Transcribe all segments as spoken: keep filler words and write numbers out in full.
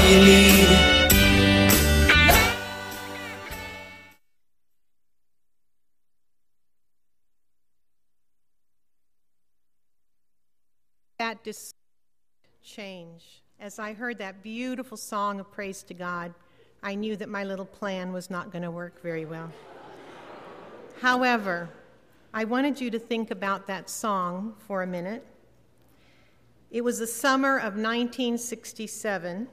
you need. That dis- change. As I heard that beautiful song of praise to God, I knew that my little plan was not going to work very well. However, I wanted you to think about that song for a minute. It was the summer of nineteen sixty-seven.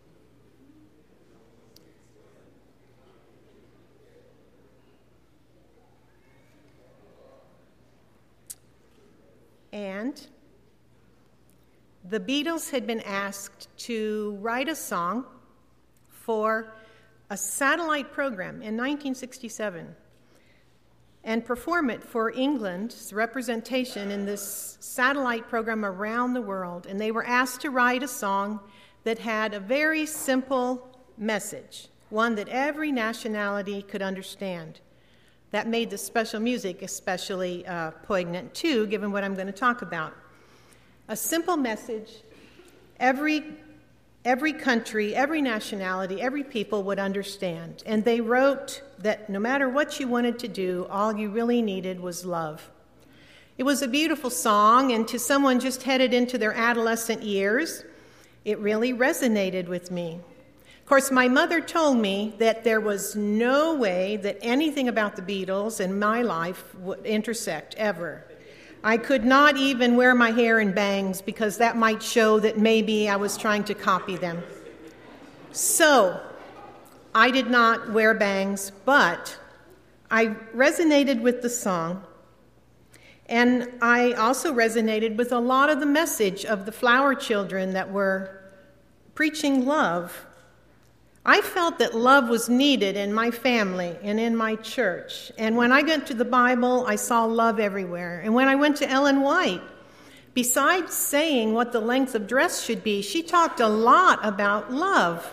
And the Beatles had been asked to write a song for a satellite program in nineteen sixty-seven and perform it for England's representation in this satellite program around the world. And they were asked to write a song that had a very simple message, one that every nationality could understand. That made the special music especially uh, poignant, too, given what I'm going to talk about. A simple message every every country, every nationality, every people would understand. And they wrote that no matter what you wanted to do, all you really needed was love. It was a beautiful song, and to someone just headed into their adolescent years, it really resonated with me. Of course, my mother told me that there was no way that anything about the Beatles in my life would intersect ever. I could not even wear my hair in bangs because that might show that maybe I was trying to copy them. So I did not wear bangs, but I resonated with the song. And I also resonated with a lot of the message of the Flower Children that were preaching love. I felt that love was needed in my family and in my church. And when I got to the Bible, I saw love everywhere. And when I went to Ellen White, besides saying what the length of dress should be, she talked a lot about love.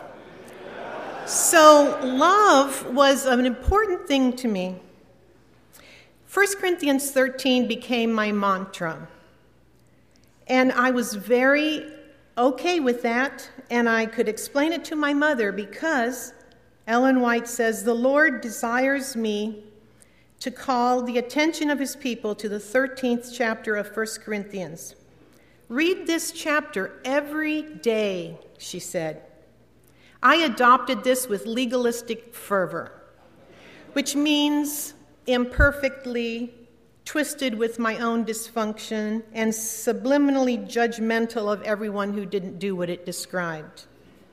So love was an important thing to me. First Corinthians thirteen became my mantra. And I was very okay with that, and I could explain it to my mother because Ellen White says, "The Lord desires me to call the attention of his people to the thirteenth chapter of First Corinthians. Read this chapter every day," she said. I adopted this with legalistic fervor, which means imperfectly twisted with my own dysfunction and subliminally judgmental of everyone who didn't do what it described.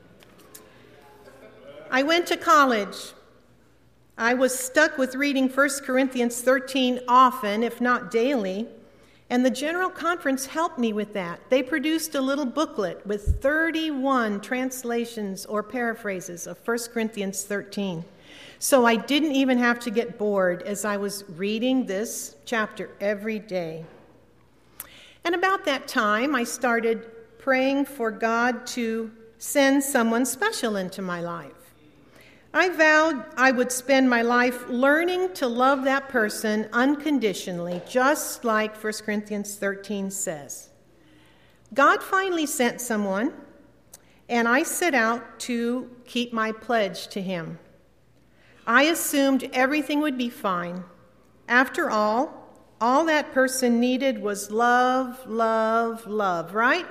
I went to college. I was stuck with reading First Corinthians thirteen often, if not daily, and the General Conference helped me with that. They produced a little booklet with thirty-one translations or paraphrases of First Corinthians thirteen. So I didn't even have to get bored as I was reading this chapter every day. And about that time, I started praying for God to send someone special into my life. I vowed I would spend my life learning to love that person unconditionally, just like First Corinthians thirteen says. God finally sent someone, and I set out to keep my pledge to him. I assumed everything would be fine. After all, all that person needed was love, love, love, right?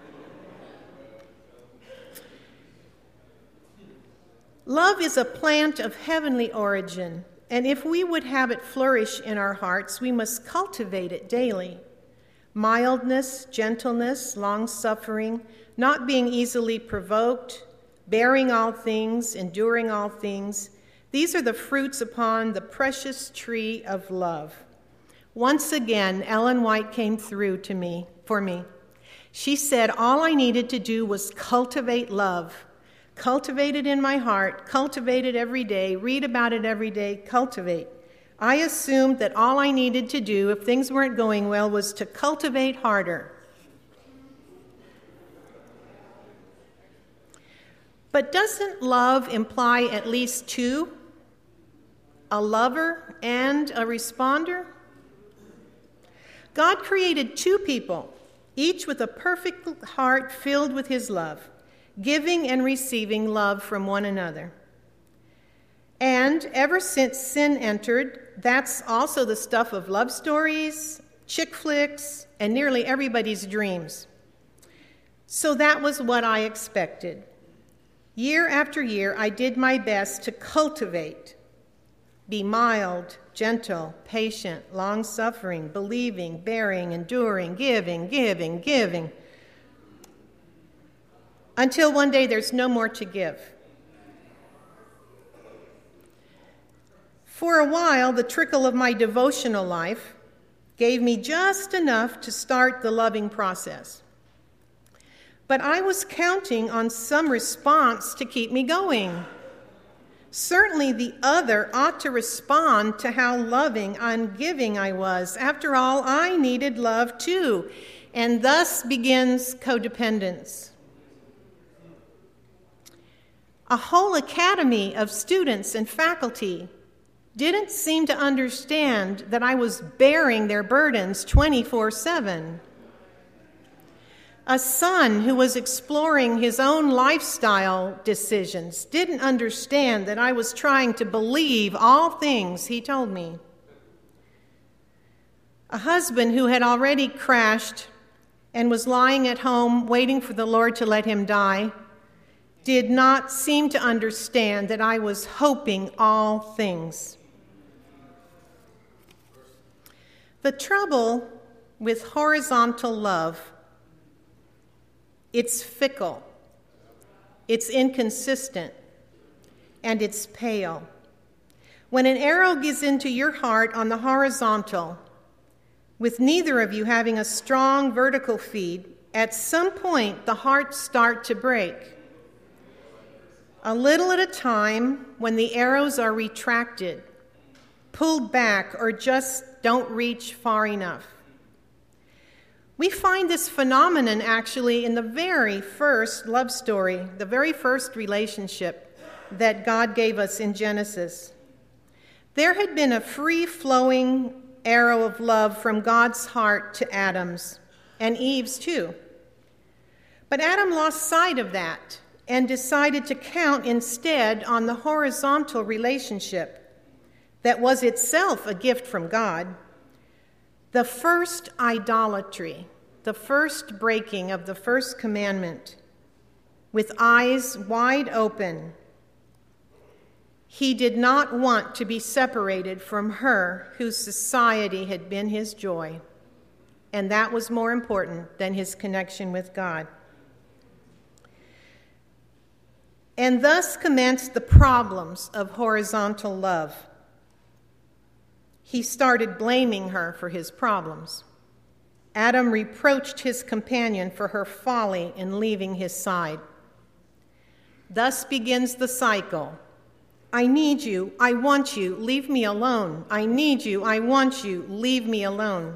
Love is a plant of heavenly origin, and if we would have it flourish in our hearts, we must cultivate it daily. Mildness, gentleness, long-suffering, not being easily provoked, bearing all things, enduring all things, these are the fruits upon the precious tree of love. Once again, Ellen White came through to me, for me. She said all I needed to do was cultivate love. Cultivate it in my heart, cultivate it every day, read about it every day, cultivate. I assumed that all I needed to do, if things weren't going well, was to cultivate harder. But doesn't love imply at least two? A lover and a responder? God created two people, each with a perfect heart filled with his love. giving and receiving love from one another. And ever since sin entered, that's also the stuff of love stories, chick flicks, and nearly everybody's dreams. So that was what I expected. Year after year, I did my best to cultivate, be mild, gentle, patient, long-suffering, believing, bearing, enduring, giving, giving, giving, until one day there's no more to give. For a while, the trickle of my devotional life gave me just enough to start the loving process. But I was counting on some response to keep me going. Certainly the other ought to respond to how loving and giving I was. After all, I needed love too, and thus begins codependence. A whole academy of students and faculty didn't seem to understand that I was bearing their burdens twenty-four seven. A son who was exploring his own lifestyle decisions didn't understand that I was trying to believe all things he told me. A husband who had already crashed and was lying at home waiting for the Lord to let him die did not seem to understand that I was hoping all things. The trouble with horizontal love, it's fickle, it's inconsistent, and it's pale. When an arrow gets into your heart on the horizontal, with neither of you having a strong vertical feed, at some point the hearts start to break. A little at a time, when the arrows are retracted, pulled back, or just don't reach far enough. We find this phenomenon actually in the very first love story, the very first relationship that God gave us in Genesis. There had been a free-flowing arrow of love from God's heart to Adam's, and Eve's too. But Adam lost sight of that and decided to count instead on the horizontal relationship that was itself a gift from God. The first idolatry, the first breaking of the first commandment, with eyes wide open. He did not want to be separated from her whose society had been his joy, and that was more important than his connection with God. And thus commenced the problems of horizontal love. He started blaming her for his problems. Adam reproached his companion for her folly in leaving his side. Thus begins the cycle. I need you, I want you, leave me alone. I need you, I want you, leave me alone.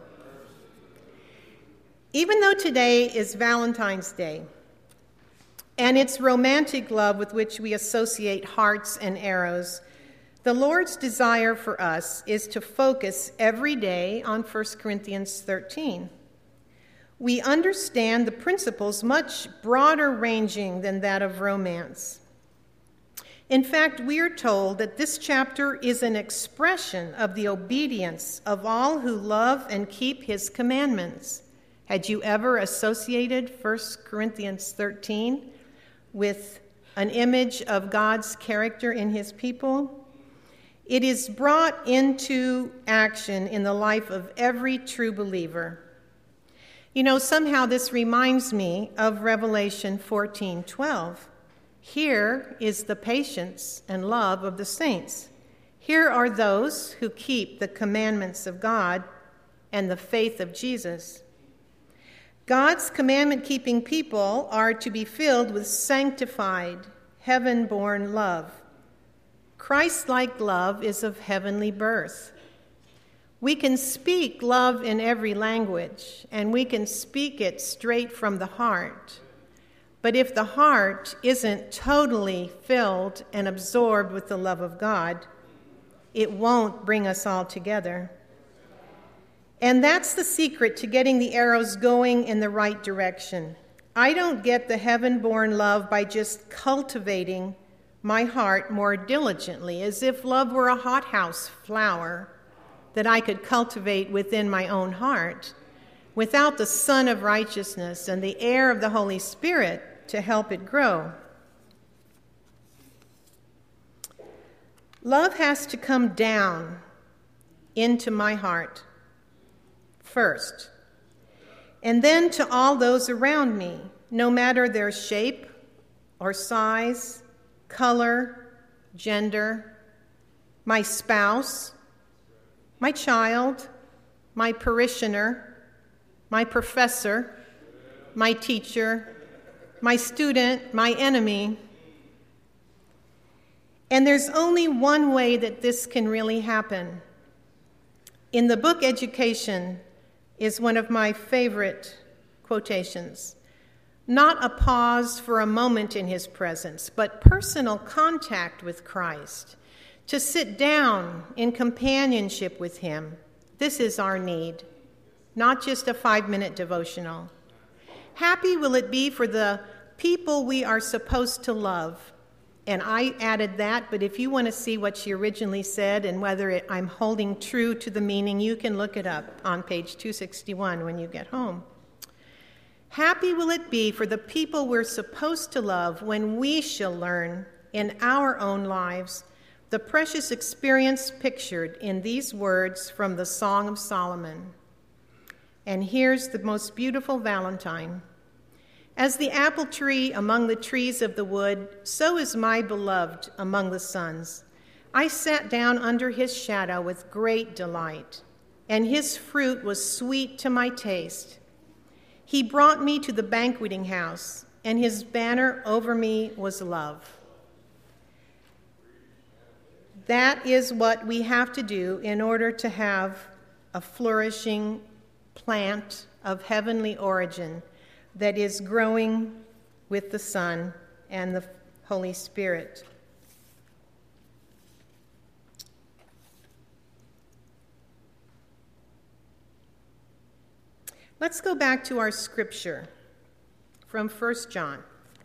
Even though today is Valentine's Day, and it's romantic love with which we associate hearts and arrows, the Lord's desire for us is to focus every day on First Corinthians thirteen. We understand the principles much broader ranging than that of romance. In fact, we are told that this chapter is an expression of the obedience of all who love and keep his commandments. Had you ever associated First Corinthians thirteen with an image of God's character in his people? It is brought into action in the life of every true believer. You know, somehow this reminds me of Revelation fourteen twelve. Here is the patience and love of the saints. Here are those who keep the commandments of God and the faith of Jesus. God's commandment-keeping people are to be filled with sanctified, heaven-born love. Christ-like love is of heavenly birth. We can speak love in every language, and we can speak it straight from the heart. But if the heart isn't totally filled and absorbed with the love of God, it won't bring us all together. And that's the secret to getting the arrows going in the right direction. I don't get the heaven-born love by just cultivating my heart more diligently, as if love were a hothouse flower that I could cultivate within my own heart, without the Sun of Righteousness and the air of the Holy Spirit to help it grow. Love has to come down into my heart first, and then to all those around me, no matter their shape or size, color, gender, my spouse, my child, my parishioner, my professor, my teacher, my student, my enemy. And there's only one way that this can really happen. In the book Education is one of my favorite quotations. Not a pause for a moment in his presence, but personal contact with Christ, to sit down in companionship with him. This is our need, not just a five-minute devotional. Happy will it be for the people we are supposed to love. And I added that, but if you want to see what she originally said and whether it, I'm holding true to the meaning, you can look it up on page two sixty-one when you get home. Happy will it be for the people we're supposed to love when we shall learn in our own lives the precious experience pictured in these words from the Song of Solomon. And here's the most beautiful Valentine. As the apple tree among the trees of the wood, so is my beloved among the sons. I sat down under his shadow with great delight, and his fruit was sweet to my taste. He brought me to the banqueting house, and his banner over me was love. That is what we have to do in order to have a flourishing plant of heavenly origin that is growing with the Son and the Holy Spirit. Let's go back to our scripture from First John.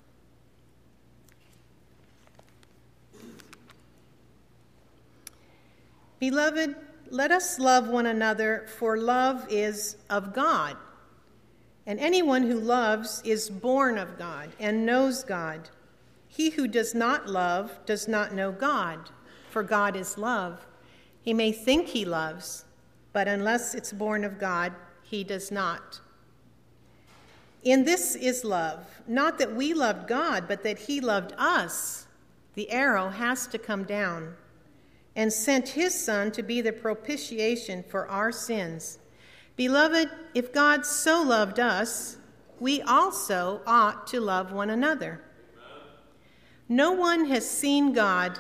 Beloved, let us love one another, for love is of God. And anyone who loves is born of God and knows God. He who does not love does not know God, for God is love. He may think he loves, but unless it's born of God, he does not. In this is love, not that we loved God, but that he loved us. The arrow has to come down, and sent his Son to be the propitiation for our sins. Beloved, if God so loved us, we also ought to love one another. Amen. No one has seen God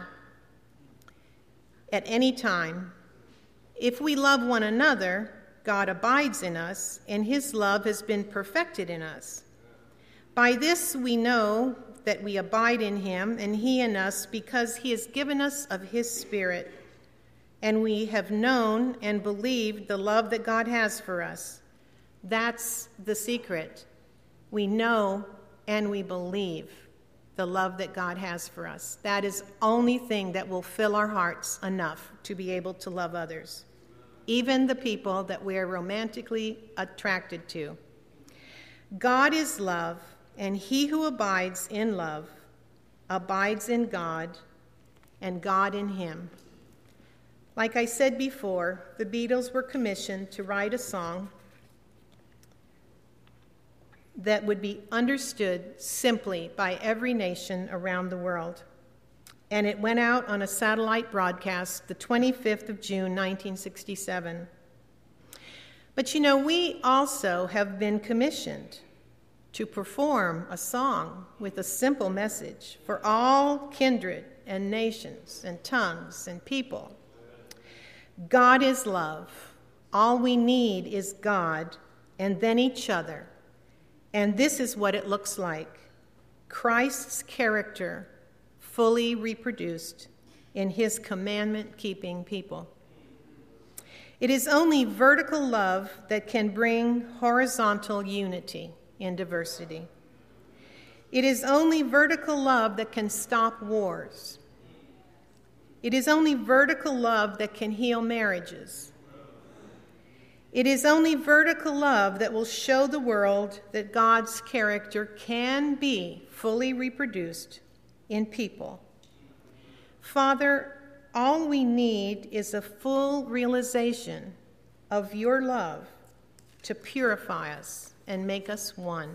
at any time. If we love one another, God abides in us, and his love has been perfected in us. By this we know that we abide in him, and he in us, because he has given us of his Spirit. And we have known and believed the love that God has for us. That's the secret. We know and we believe the love that God has for us. That is the only thing that will fill our hearts enough to be able to love others, even the people that we are romantically attracted to. God is love, and he who abides in love abides in God, and God in him. Like I said before, the Beatles were commissioned to write a song that would be understood simply by every nation around the world. And it went out on a satellite broadcast the twenty-fifth of June, nineteen sixty-seven. But you know, we also have been commissioned to perform a song with a simple message for all kindred and nations and tongues and people. God is love. All we need is God and then each other. And this is what it looks like. Christ's character fully reproduced in his commandment-keeping people. It is only vertical love that can bring horizontal unity in diversity. It is only vertical love that can stop wars. It is only vertical love that can heal marriages. It is only vertical love that will show the world that God's character can be fully reproduced in people. Father, all we need is a full realization of your love to purify us and make us one.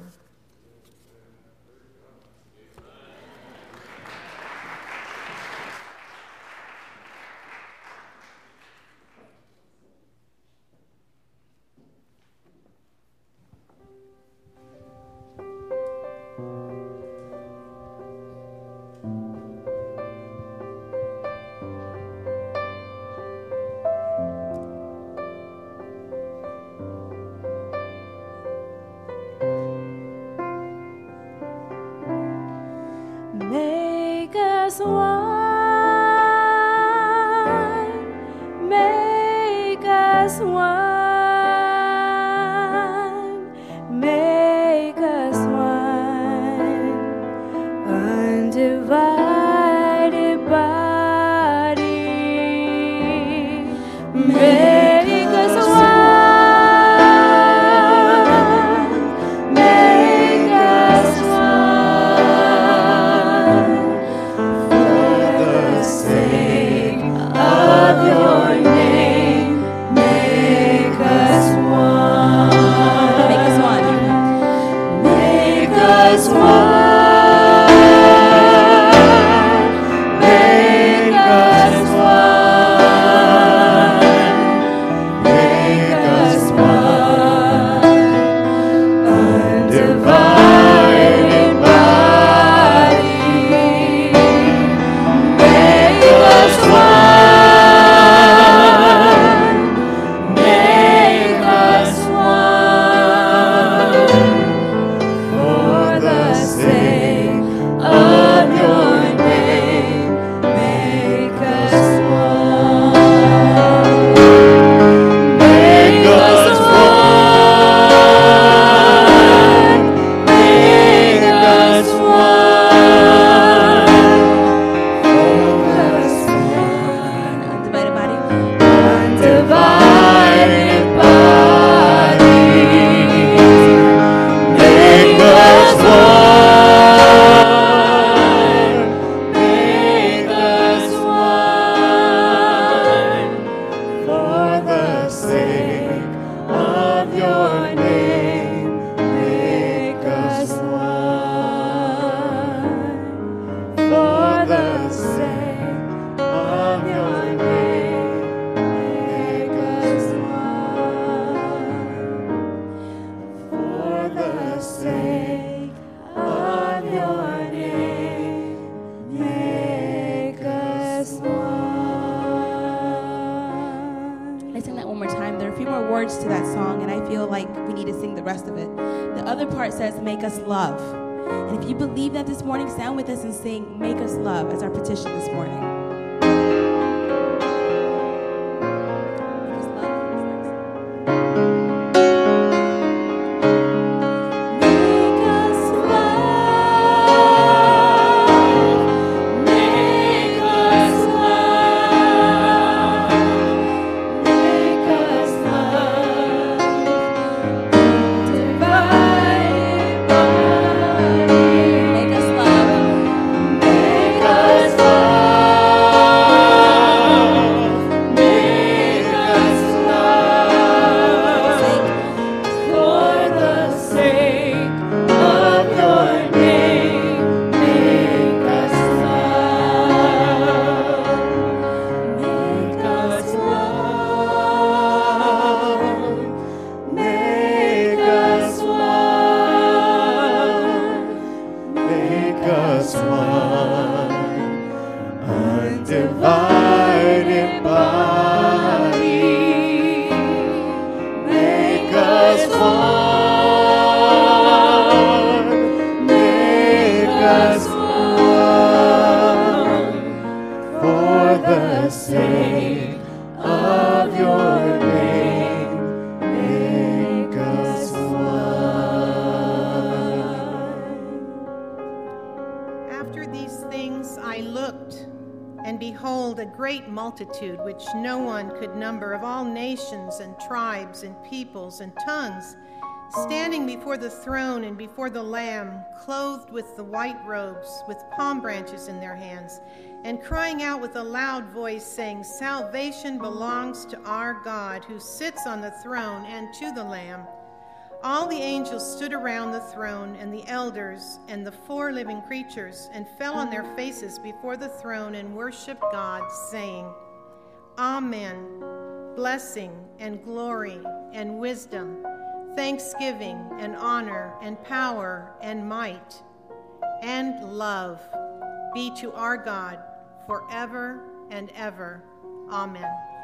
looked, and behold, a great multitude, which no one could number, of all nations and tribes and peoples and tongues, standing before the throne and before the Lamb, clothed with the white robes, with palm branches in their hands, and crying out with a loud voice, saying, "Salvation belongs to our God, who sits on the throne, and to the Lamb." All the angels stood around the throne, and the elders and the four living creatures, and fell on their faces before the throne and worshiped God, saying, "Amen. Blessing and glory and wisdom, thanksgiving and honor and power and might and love be to our God forever and ever. Amen."